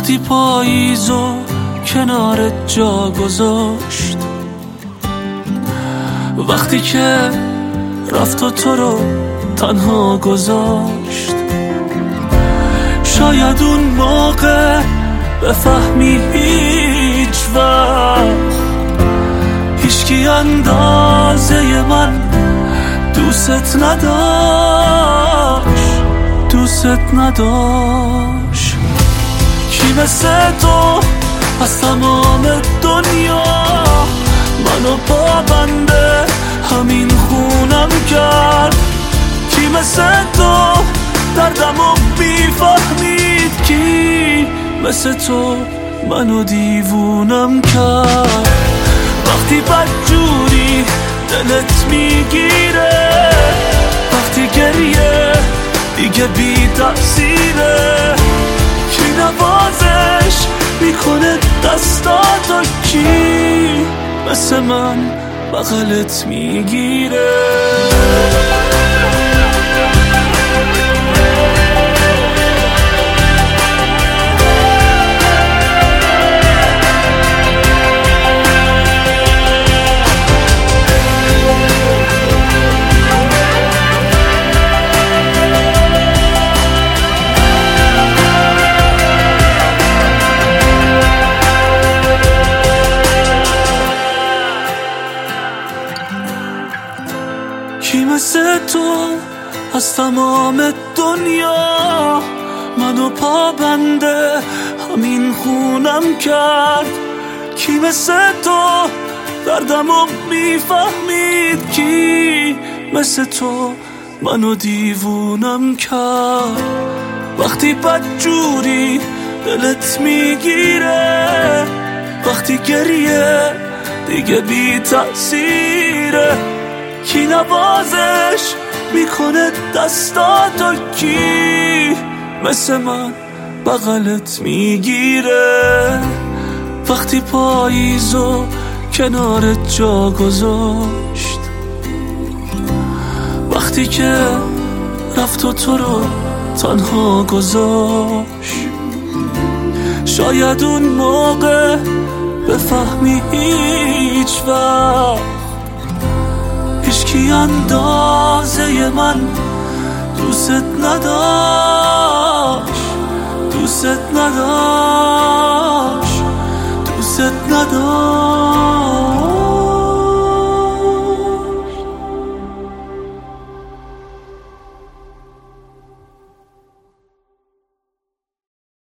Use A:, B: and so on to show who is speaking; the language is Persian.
A: وقتی پاییزو کنار جا گذاشت، وقتی که رفت و تو رو تنها گذاشت. شاید اون موقع بفهمی هیچ وقت هیچکی اندازه من دوست نداشت. کی مثل تو از تمام دنیا منو پابنده همین خونم کرد؟ کی مثل تو دردمو بیفهمید؟ کی مثل تو منو دیوونم کرد؟ وقتی بدجوری دلت میگیره، وقتی گریه دیگه بی تفسیره، کی نوازش میکنه دستاتو؟ کی مثل من بغلت میگیره؟ کی مثل تو از تمام دنیا منو پابنده همین خونم کرد؟ کی مثل تو دردمو میفهمید؟ کی مثل تو منو دیوونم کرد؟ وقتی بدجوری دلت میگیره، وقتی گریه دیگه بی تأثیره، کی نوازش میکنه دستاتو؟ کی مثل من بغلت میگیره؟ وقتی پاییزو کنار جا گذاشت، وقتی که رفت و تو رو تنها گذاشت. شاید اون موقع بفهمی هیچ وقت هیچکی اندازه من دوست نداشت.